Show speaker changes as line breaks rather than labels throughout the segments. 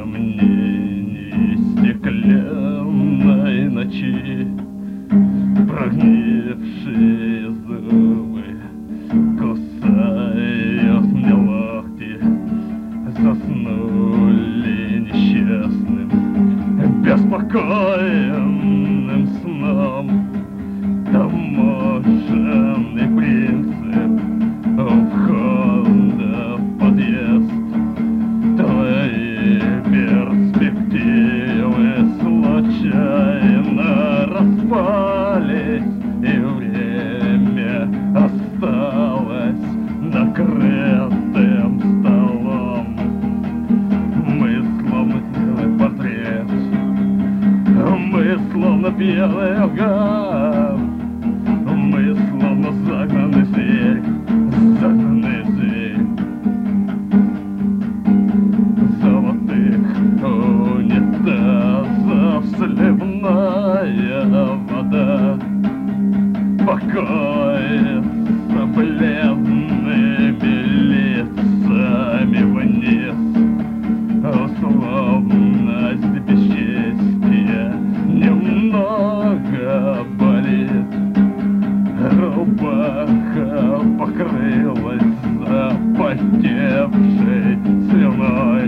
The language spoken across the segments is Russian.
сомнений стеклянной ночи, прогнившие зубы кусают мне локти, заснули несчастным, беспокойным сном. Таможенный принцип входа в подъезд, твои перспективы случайно распались, и время осталось накрытым столом. Мы словно белый портрет, мы словно пьяный угар, мы словно загнанный зверь, загнанный зверь. Золотых унитазов сливная вода покоится бледными лицами вниз. Условность бесчестия немного болит, рубаха покрылась запотевшей слюной.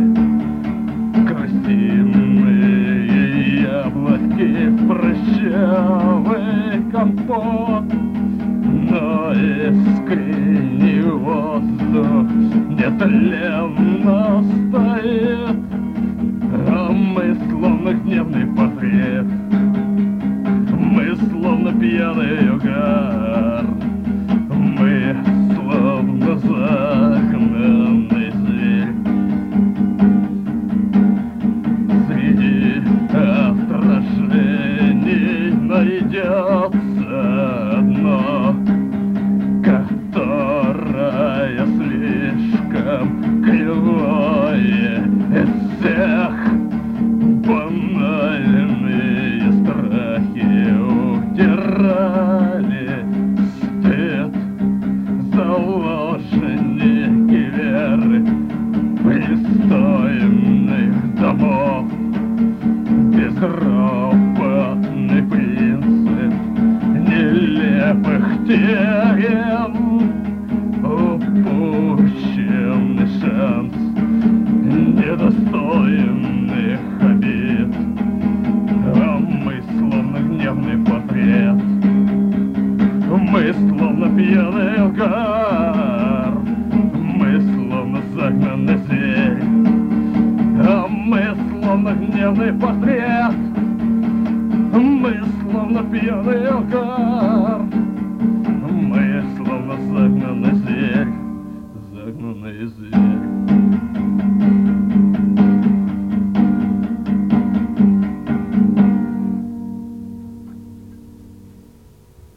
Красивые яблоки, прыщавый компот, но искренний воздух нетленно стоит, а мы словно гневный портрет, мы словно пьяный угар, мы словно загнанный зверь. Среди отражений найдется одно, которое слишком кривое из всех. Банальные страхи утирали стыд, заложники веры пристойных домов, безропотный принцип нелепых теорем, упущенный шанс недостойных обид. А мы словно гневный портрет, мы словно пьяный угар, мы словно загнанный зверь, а мы словно гневный портрет, мы словно пьяный угар.